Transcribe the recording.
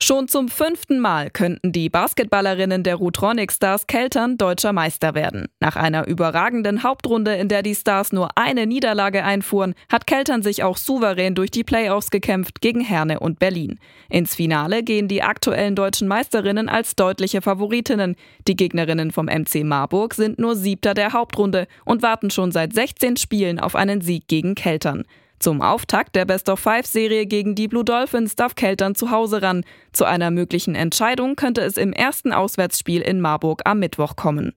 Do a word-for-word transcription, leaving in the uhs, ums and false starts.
Schon zum fünften Mal könnten die Basketballerinnen der Rutronic Stars Keltern deutscher Meister werden. Nach einer überragenden Hauptrunde, in der die Stars nur eine Niederlage einfuhren, hat Keltern sich auch souverän durch die Playoffs gekämpft gegen Herne und Berlin. Ins Finale gehen die aktuellen deutschen Meisterinnen als deutliche Favoritinnen. Die Gegnerinnen vom M C Marburg sind nur Siebter der Hauptrunde und warten schon seit sechzehn Spielen auf einen Sieg gegen Keltern. Zum Auftakt der Best-of-Five-Serie gegen die Blue Dolphins darf Keltern zu Hause ran. Zu einer möglichen Entscheidung könnte es im ersten Auswärtsspiel in Marburg am Mittwoch kommen.